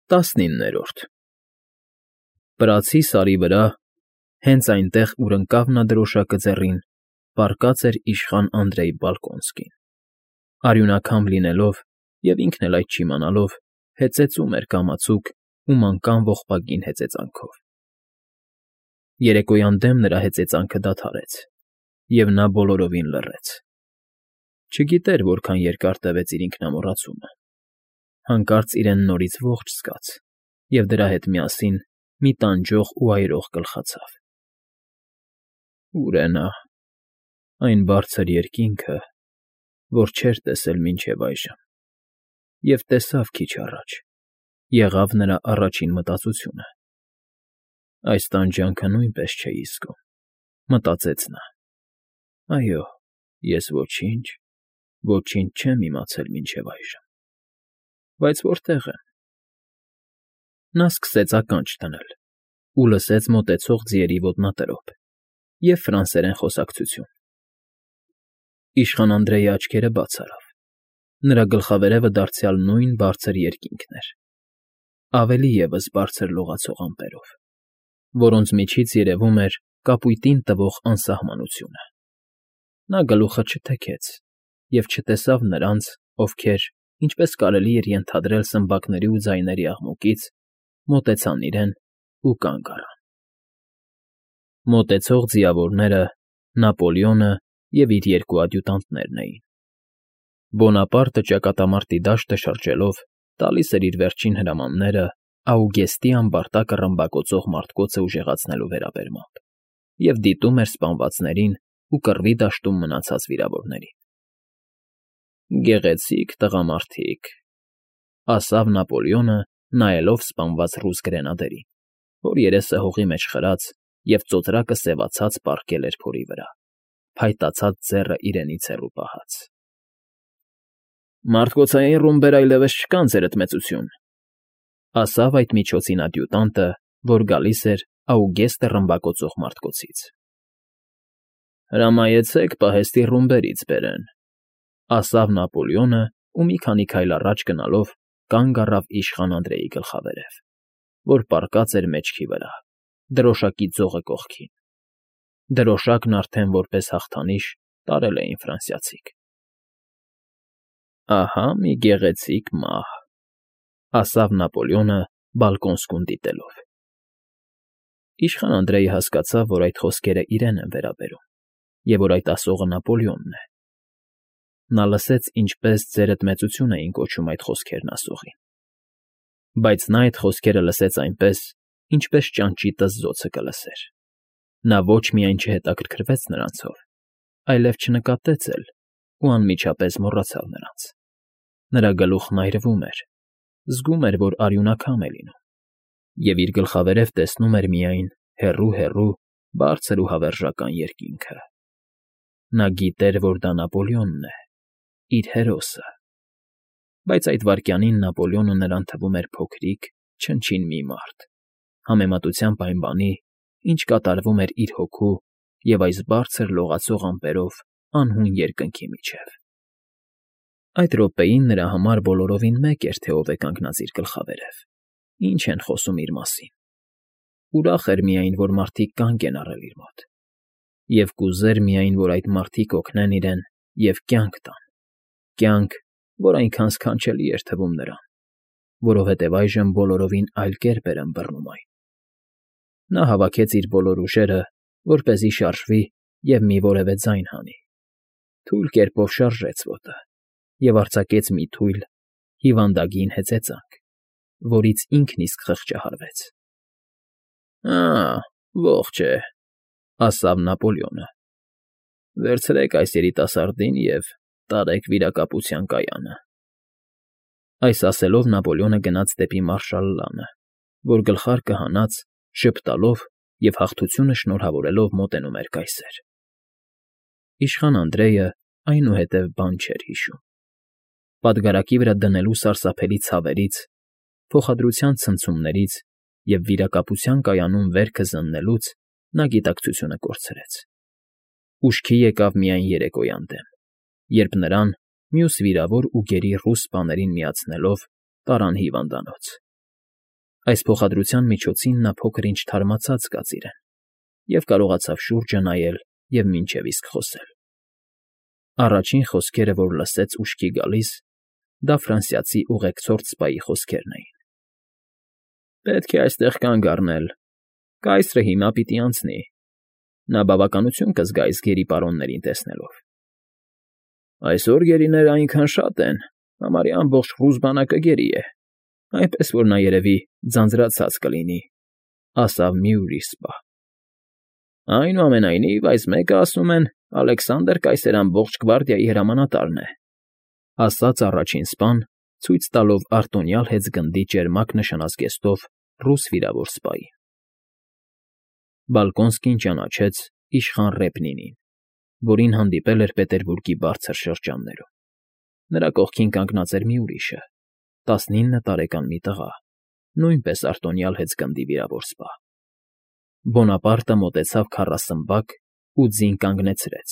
19 Պրացի սարի վրա, հենց այնտեղ, ուր ընկավ նա դրոշակը ձեռին, պառկած էր իշխան Անդրեյ Բալկոնսկին։ Արյունակամբ լինելով և ինքն էլ այդ չիմանալով, հեծեծում էր կամացուկ ու մանկան ողբագին հեծեծանքով։ Երեկոյան դեմ նրա հեծեծանքը դադարեց, և նա բոլորովին լռեց։ Չգիտեր որքան երկար տևեց իր ինքնամոռացումը։ Հանկարծ իրեն նորից ողջ զգաց և դրա հետ միասին մի տանջող ու այրող գլխացավ։ Ո՞ւր է նա, այն բարձր երկինքը, որ չէր տեսել մինչև այժմ, և տեսավ քիչ առաջ, եղավ նրա առաջին մտածությունը։ Այս տանջանքը նույնպես չէի զգում, մտածեց նա։ Այո, ես ոչինչ չեմ իմացել մինչև այժմ, բայց որտե՞ղ եմ։ Նա սկսեց ականջ դնել ու լսեց մոտեցող ձիերի ոտնատրոփ և ֆրանսերեն խոսակցություն։ Իշխան Անդրեյի աչքերը բաց արավ, նրա գլխավերևը դարձյալ նույն բարձր երկինքն էր, ավելի ևս բարձր լողացող ամպերով, որոնց միջից երևում էր կապույտին տվող անսահմանությունը։ Նա գլուխը չթեքեց և չտեսավ նրանց, ովքեր, ինչպես կարելի էր ենթադրել սմբակների ու ձայների աղմուկից, մոտեցան իրեն ու կանգ առան։ Մոտեցող ձիավորները Նապոլեոնը և իր երկու ադյուտանտներն էին։ Բոնապարտը ճակատամարտի դաշտը շրջելով տալիս էր իր վերջին հրամանները Աուգեստի ամբարտակը ռմբակոծող մարտկոցը ուժեղացնելու վերաբերմամբ և դիտում էր սպանվածներին ու կռվի դաշտում մնացած վիրավորներին։ «Գեղեցիկ տղամարդիկ», ֊ ասավ Նապոլեոնը, նայելով սպանված ռուս գրենադերին, որ երեսը հողի մեջ խրած և ծոծրակը սևացած պառկել էր փորի վրա, փայտացած ձեռը իրենից հեռու պահած։ «Մարտկոցային ռումբեր այլևս չկան, ձերդ մեծություն», ֊ ասավ այդ միջոցին ադյուտանտը, որ գալիս էր Աուգեստը ռմբակոծող մարտկոցից։ «Հրամայեցեք պահեստի ռումբերից բերեն», ֊ ասավ Նապոլեոնը ու մի քանի քայլ առաջ գնալով կանգ առավ իշխան Անդրեյի գլխավերև, որ պառկած էր մեջքի վրա, դրոշակի ձողը կողքին։ Դրոշակն արդեն որպես հաղթանիշ տարել էին ֆրանսիացիք։ «Ահա մի գեղեցիկ մահ», ֊ ասավ Նապոլեոնը Բալկոնսկուն դիտելով։ Իշխան Անդրեյը հասկացավ, որ այդ խոսքերը իրեն են վերաբերում և որ այդ ասողը Նապոլեոնն է։ Նա լսեց, ինչպես «ձերդ մեծություն» էին կոչում այդ խոսքերն ասողին։ Բայց նա այդ խոսքերը լսեց այնպես, ինչպես ճանճի տզզոցը կլսեր։ Նա ոչ միայն չհետաքրքրվեց նրանցով, այլև չնկատեց էլ ու անմիջապես մոռացավ նրանց։ Նրա գլուխն այրվում էր, զգում էր, որ արյունակամ է լինում, և իր գլխավերև տեսնում էր միայն հեռու բարձր ու հավերժական երկինքը։ Նա գիտեր, որ դա Նապոլեոնն է, իր հերոսը։ Բայց այդ վայրկյանին Նապոլեոնը նրան թվում էր փոքրիկ, չնչին մի մարդ, համեմատությամբ այն բանի, ինչ կատարվում էր իր հոգու և այս բարձր լողացող ամպերով անհուն երկնքի միջև։ Այդ րոպեին նրա համար բոլորովին մեկ էր, թե ով է կանգնած իր գլխավերև, ինչ են խոսում իր մասին։ Ուրախ էր միայն, որ մարդիկ կանգ են առել իր մոտ, և կուզեր միայն, որ այդ մարդիկ օգնեն իրեն և կյանք տան, կյանք, որ այնքան սքանչելի էր թվում նրան, որովհետև այժմ բոլորովին այլ կերպ էր ըմբռնում այն։ Նա հավաքեց իր բոլոր ուժերը, որպեսզի շարժվի և մի որևէ ձայն հանի։ Թույլ կերպով շարժեց ոտը և արձակեց մի թույլ, հիվանդագին հեծեծանք, որից ինքն իսկ խղճահարվեց։ «Ա՜, ողջ է», ֊ ասավ Նապոլեոնը։ «Վերցրեք այս երիտասարդին և տարեք վիրակապության կայանը»։ Այս ասելով Նապոլեոնը գնաց դեպի մարշալ լանը, որ գլխարկը հանած, ժպտալով և հաղթությունը շնորհավորելով մոտենում էր կայսեր։ Իշխան Անդրեյը այնուհետև բան չէր հիշում։ Պատգարակի վրա դնելու սարսափելի ցավերից, փոխադրության ցնցումներից և վիրակապության կայանում վերքը զննելուց նա գիտակցությունը կորցրեց։ Ուշքի եկավ միայն երեկոյան դեմ, երբ նրան, մյուս վիրավոր ու գերի ռուս սպաներին միացնելով, տարան հիվանդանոց։ Այս փոխադրության միջոցին նա փոքր-ինչ թարմացած զգաց իրեն և կարողացավ շուրջը նայել և մինչև իսկ խոսել։ Առաջին խոսքերը, որ լսեց ուշքի գալիս, դա ֆրանսիացի ուղեկցորդ սպայի խոսքերն էին. «Պետք է այստեղ կանգ առնել, կայսրը հիմա պիտի անցնի, նա բավականություն կզգա այս գերի պարոններին տեսնելով»։ «Այսօր գերիները այնքան շատ են, համարյա ամբողջ խռուս բանակը գերի է, այնպես որ նա, երևի, ձանձրացած կլինի», ասավ մի ուրիշ սպա։ «Այնուամենայնիվ, այս մեկը, ասում են, Ալեքսանդր կայսեր ամբողջ գվարդիայի հրամանատարն է», ասաց առաջին սպան, ցույց տալով արտոնյալ հեծգնդի ճերմակ նշանազգեստով ռուս վիրավոր սպայի։ Բալկոնսկին ճանաչեց իշխան Ռեպնինին, որին հանդիպել էր Պետերբուրգի բարձր շրջաններում։ Նրա կողքին կանգնած էր մի ուրիշը, 19 տարեկան մի տղա, նույնպես արտոնյալ հեծգնդի վիրավոր սպա։ Բոնապարտը մոտեցավ քառասմբակ ու ձին կանգնեցրեց։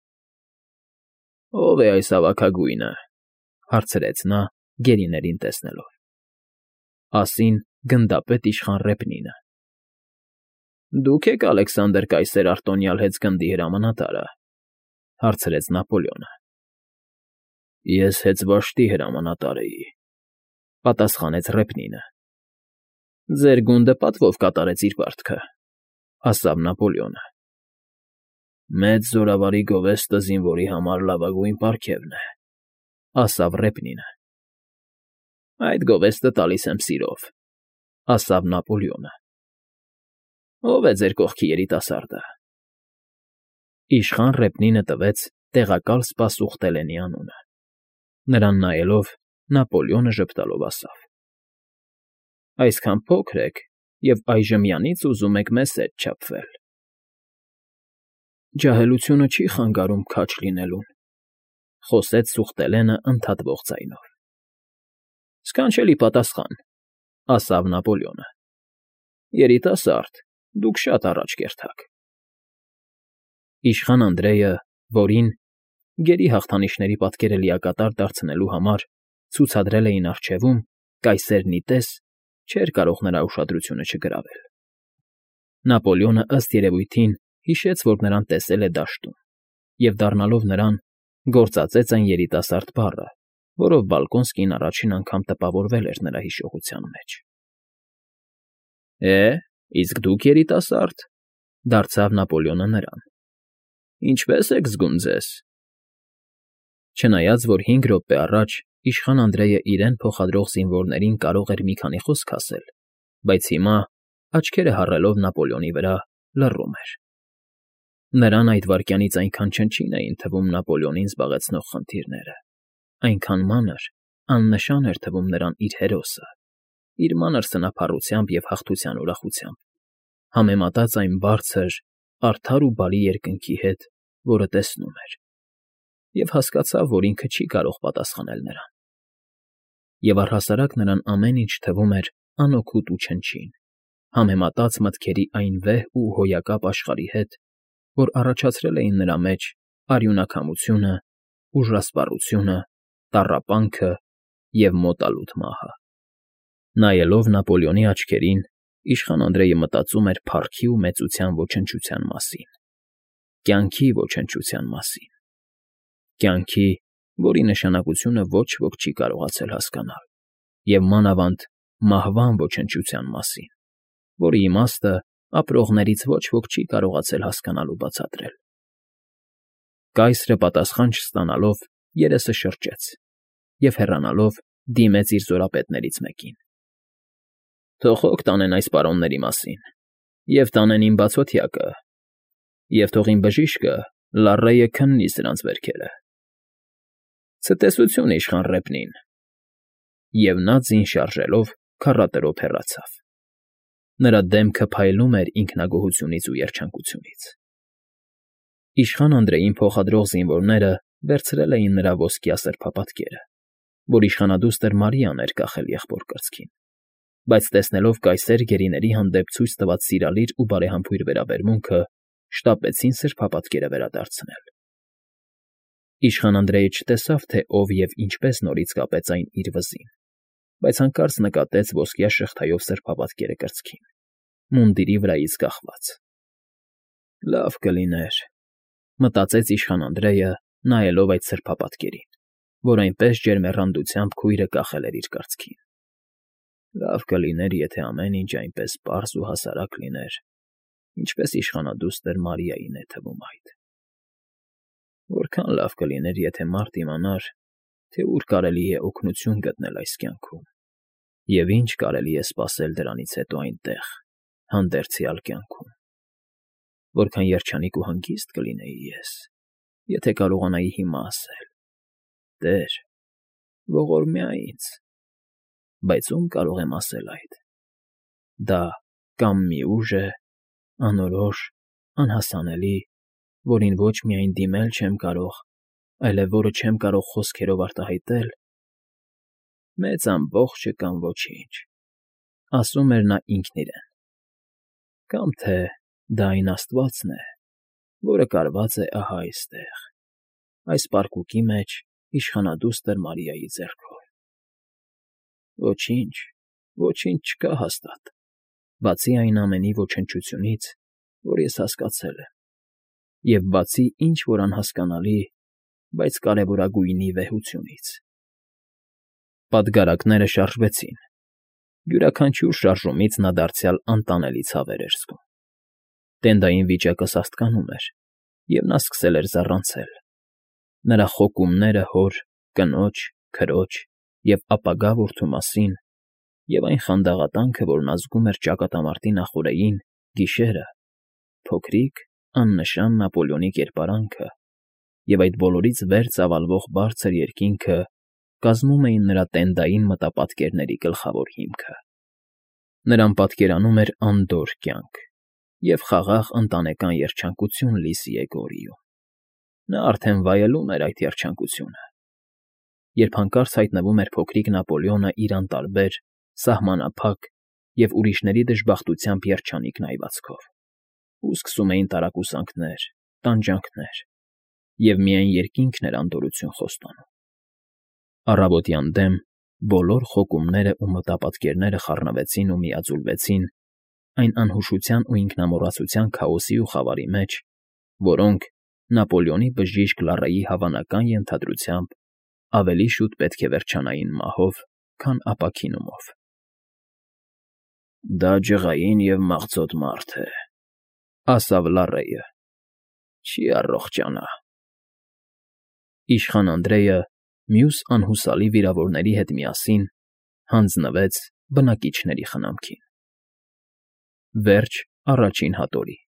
«Ո՞վ է այս հավաքագույնը», հարցրեց նա, գերիներին տեսնելով։ Ասին գնդապետ իշխան Ռեպնինը։ «Դուք եք Ալեքսանդր կայսեր արտոնյալ հեծգնդի հրամանատարը», հարցրեց Նապոլեոնը։ «Ես հեծվաշտի հրամանատար էի», պատասխանեց Ռեպնինը։ «Ձեր գունդը պատվով կատարեց իր պարտքը», ասավ Նապոլեոնը։ «Մեծ զորավարի գովեստը զինվորի համար լավագույն պարգևն է», ասավ Ռեպնինը։ «Այդ գովեստը տալիս եմ սիրով», ասավ Նապոլեոնը։ «Ո՞վ է ձեր կողքի երիտասարդը»։ Իշխան Ռեպնինը տվեց տեղակալ սպա Սուխտելենի անունը։ Նրան նայելով, Նապոլեոնը ժպտալով ասավ. «Այսքան փոքր եք և այժմյանից ուզում եք մեզ հետ չափվել»։ «Ջահելությունը չի խանգարում քաջ լինելուն», խոսեց Սուխտելենը ընդհատվող ձայնով։ «Սքանչելի պատասխան», ասավ Նապոլեոնը։ «Երիտասարդ, դուք շատ առաջ կերթաք»։ Իշխան Անդրեյը, որին, գերի հաղթանիշների պատկերը լիակատար դարձնելու համար, ցուցադրել էին առջևում, կայսերն ի տես, չէր կարող նրա ուշադրությունը չգրավել։ Նապոլեոնը ըստ երևույթին հիշեց, որ նրան տեսել է դաշտում, և դառնալով նրան, գործածեց այն երիտասարդ բառը, որով Բալկոնսկին առաջին անգամ տպավորվել էր նրա հիշողության մեջ։ Իսկ դուք երիտասարդ, դարձավ Նապոլեոնը նրան։ Ինչպե՞ս եք զգում ձեզ։ Չնայած, որ 5 րոպե առաջ իշխան Անդրեյը իրեն փոխադրող զինվորներին կարող էր մի քանի խոսք ասել, բայց հիմա, աչքերը հառելով Նապոլեոնի վրա, լռում էր։ Նրան այդ վայրկյանից այնքան չնչին էին թվում Նապոլեոնին զբաղեցնող խնդիրները, այնքան մանր, աննշան էր թվում նրան իր հերոսը, իր մանր սնափառությամբ և հաղթության ուրախությամբ, համեմատած այն բարձր, արդար ու բարի երկնքի հետ, որը տեսնում էր, և հասկացավ, որ ինքը չի կարող պատասխանել նրան։ Եվ առհասարակ նրան ամեն ինչ թվում էր անօգուտ ու չնչին, համեմատած մտքերի այն վեհ ու հոյակապ աշխարհի հետ, որ առաջացրել էին նրա մեջ արյունակամությունը, ուժասպառությունը, տառապանքը և մոտալուտ մահը։ Նայելով Նապոլեոնի աչքերին, իշխան Անդրեյը մտածում էր փառքի ու մեծության ոչնչության մասին, կյանքի ոչնչության մասին, կյանքի, որի նշանակությունը ոչ ոք չի կարողացել հասկանալ, և մանավանդ մահվան ոչնչության մասին, որի իմաստը ապրողներից ոչ ոք չի կարողացել հասկանալ ու բացատրել։ Կայսրը պատասխան չստանալով երեսը շրջեց և հեռանալով դիմեց իր զորապետներից մեկին։ «Թող հոգ տանեն այս պարոնների մասին, և տանեն իմ բացօթյակը, և թող իմ բժիշկը Լառեյը քննի սրանց վերքերը»։ «Ցտեսություն, իշխան Ռեպնին», և նա ձին շարժելով քառատրոփ հեռացավ։ Նրա դեմքը փայլում էր ինքնագոհությունից ու երջանկությունից։ Իշխան Անդրեյին փոխադրող զինվորները վերցրել էին նրա ոսկյա սրբապատկերը, որ իշխանադուստր Մարիան էր կախել եղբոր կրծքին, բայց տեսնելով կայսեր գերիների հանդեպ ցույց տված սիրալիր ու բարեհամբույր վերաբերմունքը, շտապեցին սրբապատկերը վերադարձնել։ Իշխան Անդրեյը չտեսավ, թե ով և ինչպես նորից կապեց այն իր վզին, բայց հանկարծ նկատեց ոսկյա շղթայով սրբապատկերը կրծքին, մունդիրի վրայից կախված։ «Լավ կլիներ», մտածեց իշխան Անդրեյը, նայելով այդ սրբապատկերին, որ այնպես ջերմեռանդությամբ քույրը կախել էր իր կրծքին։ «Լավ կլիներ, եթե ամեն ինչ այնպես պարզ ու հասարակ լիներ, ինչպես իշխանադուստր Մարիային է թվում այդ։ Որքան լավ կլիներ, եթե մարդ իմանար, թե ուր կարելի է օգնություն գտնել այս կյանքում, և ինչ կարելի է սպասել դրանից հետո այնտեղ, հանդերձյալ կյանքում։ Որքան երջանիկ ու հանգիստ կլինեի ես, եթե կարողանայի հիմա ասել. «Տեր, ողորմյա ինձ», բայց ում կարող եմ ասել այդ։ Դա կամ մի ուժ է, անորոշ, անհասանելի, որին ոչ միայն դիմել չեմ կարող, այլև որը չեմ կարող խոսքերով արտահայտել։ «Մեծ ամբողջը կամ ոչինչ», ասում էր նա ինքն իրեն, կամ թե դա այն աստվածն է, որը կարված է ահա այստեղ, այս պարկուկի մեջ իշխանադուստր Մարիայի ձեռքով։ Ոչինչ, ոչինչ չկա հաստատ, բացի այն ամենի ոչնչությունից, որ ես հասկացել եմ, և բացի ինչ֊որ անհասկանալի, բայց կարևորագույնի վեհությունից։ Պատգարակները շարժվեցին։ Յուրաքանչյուր շարժումից նա դարձյալ անտանելի ցավեր էր զգում։ Տենդային վիճակը սաստկանում էր, և նա սկսել էր զառանցել։ Նրա խոկումները հոր, կնոջ, քրոջ և ապագա որդու մասին, և այն խանդաղատանքը, որ նա զգում էր ճակատամարտի նախօրեին, գիշերը, փոքրիկ, աննշան Նապոլեոնի կերպարանքը և այդ բոլորից վեր ծավալվող բարձր երկինքը կազմում էին նրա տենդային մտապատկերների գլխավոր հիմքը։ Նրան պատկերանում էր անդորր կյանք, և խաղաղ ընտանեկան երջանկություն Լիզիե Գորիում։ Նա արդեն վայելում էր այդ երջանկությունը, երբ հանկարծ հայտնվում էր փոքրիկ Նապոլեոնը իր անտարբեր, սահմանափակ և ուրիշների դժբախտությամբ երջանիկ նայվածքով, ու սկսում էին տարակուսանքներ, տանջանքներ, և միայն երկինքն էր անդորրություն խոստանում։ Առավոտյան դեմ բոլոր խոկումները ու մտապատկերները խառնվեցին ու միաձուլվեցին այն անհուշության ու ինքնամոռացության քաոսի ու խավարի մեջ, որոնք, Նապոլեոնի բժիշկ Լարեի հավանական ենթադրությամբ, ավելի շուտ պետք է վերջանային մահով, քան ապաքինումով։ «Դա ջղային և մաղձոտ մարդ է», ասավ Լարեյը, «չի առողջանա»։ Իշխան Անդրեյը մյուս անհուսալի վիրավորների հետ միասին հանձնվեց բնակիչների խնամքին։ Վերջ առաջին հատորի։